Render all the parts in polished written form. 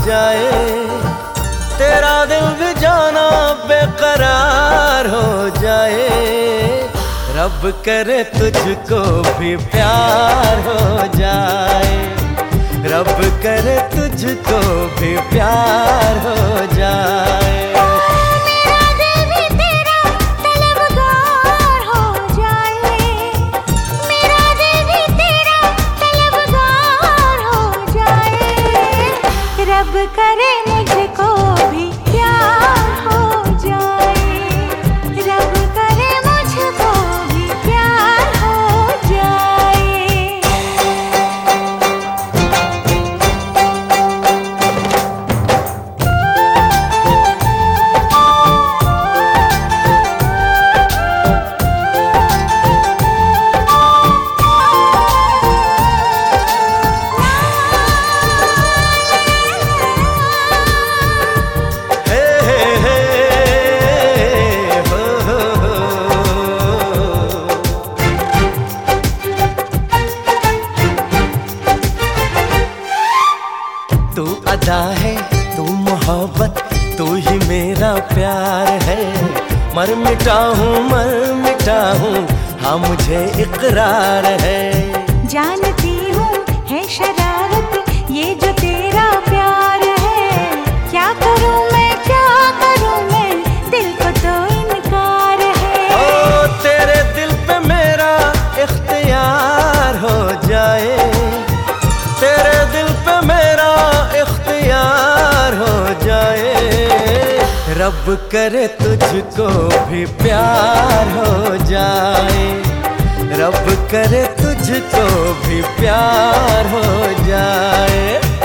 जाए, तेरा दिल भी जाना बेकरार हो जाए। रब करे तुझको भी प्यार हो जाए, रब करे तुझको भी प्यार हो जाए। मेरा दिल भी तेरा तलबगार हो जाए, मेरा दिल भी तेरा तलबगार हो जाए। रब करे मुझको भी प्यार हो जाए, रब करे मुझको भी प्यार हो जाए। तू अदा है, तू मोहब्बत, तू ही मेरा प्यार है। मर मिटा हूँ हाँ मुझे इकरार है। जानती हूँ है शरारत ये जो तेरा प्यार है, क्या करूँ मैं दिल को तो इनकार है। ओ तेरे दिल पे मेरा इख्तियार हो जाए, तेरे दिल पे मेरा इख्तियार हो जाए। रब करे तुझको भी प्यार हो जाए, रब करे तुझको भी प्यार हो जाए।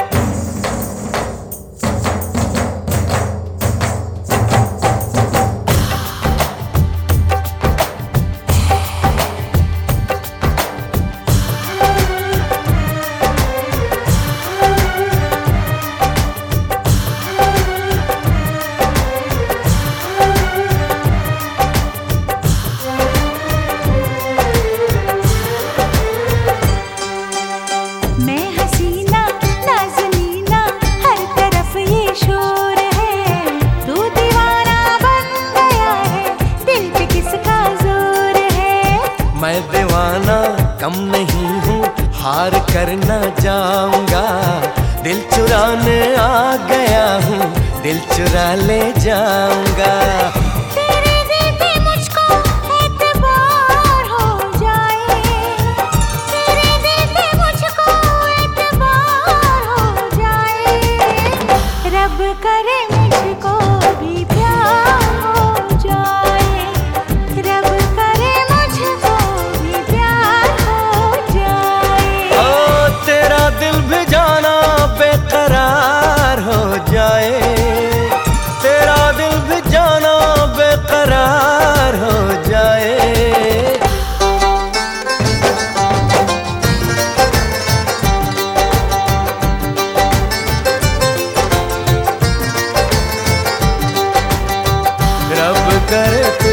मैं हसीना नाज़नीना हर तरफ ये शोर है, तू दीवाना बन गया है दिल पे किसका जोर है। मैं दीवाना कम नहीं हूँ, हार कर न जाऊंगा। दिल चुराने आ गया हूँ, दिल चुरा ले जाऊंगा। तेरे दिल पे मुझको एतबार हो जाए, तेरे दिल पे मुझको एतबार हो जाए। रब करे मुझको भी प्यार हो जाए, रब करे मुझको भी प्यार हो जाए। ओ तेरा दिल भी जाना बेकरार हो जाए, तेरा दिल भी जाना बेकरार हो जाए। रब करे